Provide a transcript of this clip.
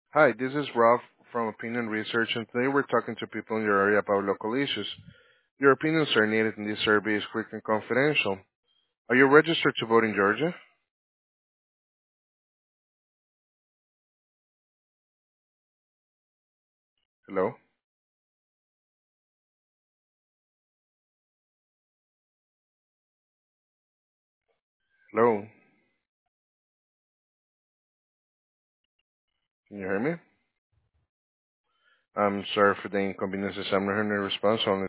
Hi, this is Rob from Opinion Research, and today we're talking to people in your area about local issues. Your opinions are needed, and this survey is quick and confidential. Are you registered to vote in Georgia? Hello? Hello? Can you hear me? I'm sorry for the inconveniences. I'm not hearing a response.